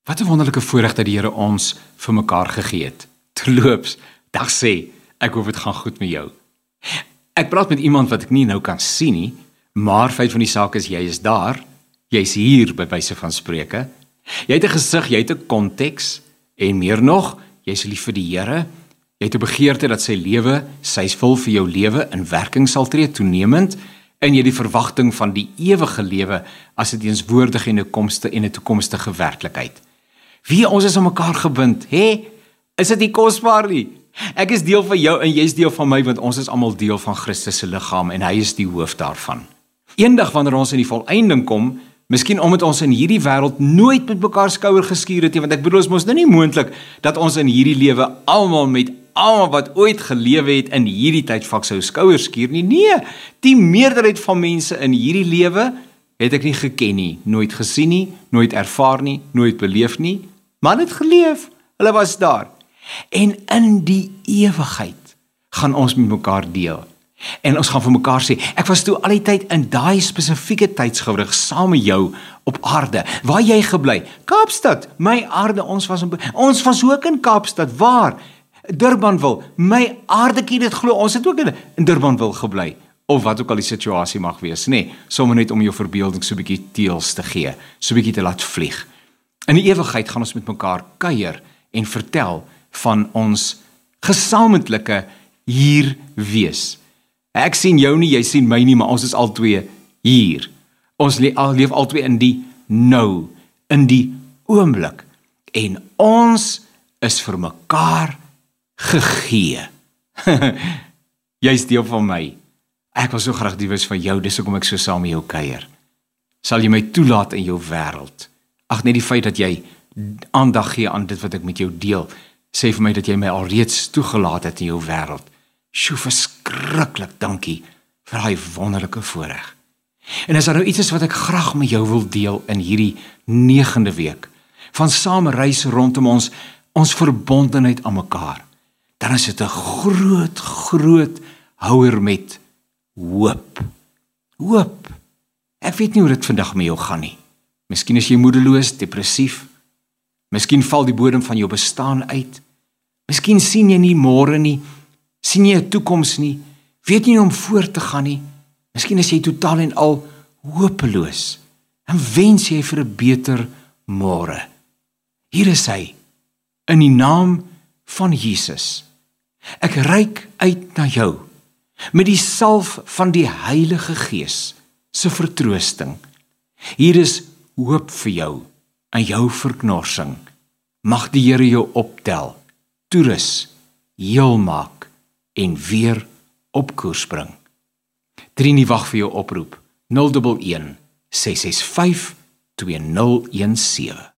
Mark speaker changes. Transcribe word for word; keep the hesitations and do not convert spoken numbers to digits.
Speaker 1: Wat 'n wonderlike voorreg dat die Here ons vir mekaar gegee het. Terloops, dag sê, ek hoop dit gaan goed met jou. Ek praat met iemand wat ek nie nou kan sien nie, maar feit van die saak is, jy is daar, jy's hier by wyse van spreuke. Jy het 'n gesig, jy het 'n konteks, en meer nog, jy's lief vir die Here, jy het 'n begeerte dat sy lewe, sy wil vir jou lewe in werking sal tree toenemend, en jy die verwagting van die ewige lewe as 'n teenswoordige en 'n komste en 'n toekomstige werklikheid. Wie ons is aan mekaar gebind, hè? Is dit nie kosbaar nie? Ek is deel van jou en jy is deel van my, want ons is almal deel van Christus se liggaam en hy is die hoof daarvan. Eendag wanneer ons in die volëinding kom, miskien omdat ons in hierdie wêreld nooit met mekaar skouer geskuur het nie, want ek bedoel, ons mos nou nie moontlik dat ons in hierdie lewe almal met almal wat ooit gelewe het in hierdie tydvak sou skouer skuur nie. Nee, die meerderheid van mense in hierdie lewe het ek nie geken nie, nooit gesien nie, nooit ervaar nie, nooit beleef nie, maar het geleef. Hulle was daar. En in die ewigheid gaan ons met mekaar deel. En ons gaan vir mekaar sê, ek was toe al die tyd in daai spesifieke tydsgewrig saam met jou op aarde. Waar jy gebly? Kaapstad, my aarde, ons was in, ons was ook in Kaapstad. Waar? Durbanville, my aardekie dit glo, ons het ook in, in Durbanville gebly. Of wat ook al die situasie mag wees, nee, sommer net om jou verbeelding so 'n bietjie teels te gee, so 'n bietjie te laat vlieg. In die ewigheid gaan ons met mekaar kuier en vertel van ons gesamentlike hier wees. Ek sien jou nie, jy sien my nie, maar ons is albei hier. Ons leef albei in die nou, in die oomblik. En ons is vir mekaar gegee. Jy's deel van my. Ek wil so graag die wees van jou, dis hoekom ek so saam met jou kuier. Sal jy my toelaat in jou wêreld? Ag, net die feit dat jy aandag gee aan dit wat ek met jou deel, sê vir my dat jy my alreeds toegelaat het in jou wêreld. Sjoe, verskriklik dankie vir daai wonderlike voorreg. En as daar nou iets is wat ek graag met jou wil deel in hierdie negende week, van saam reis rondom ons, ons verbondenheid aan mekaar, dan is dit 'n groot, groot houer met hoop. Hoop. Ek weet nie hoe dit vandag met jou gaan nie. Miskien is jy moedeloos, depressief. Miskien val die bodem van jou bestaan uit. Miskien sien jy nie môre nie. Sien jy 'n toekoms nie. Weet nie hoe om voort te gaan nie. Miskien is jy totaal en al hopeloos. En wens jy vir 'n beter môre. Hier is hy. In die naam van Jesus. Ek reik uit na jou. Met die salf van die Heilige Gees se vertroosting. Hier is hoop vir jou in jou verknorsing. Mag die Here jou optel, toerus, heel maak en weer op koers bring. Trini wag vir jou oproep nul een een ses ses vyf twee nul een sewe.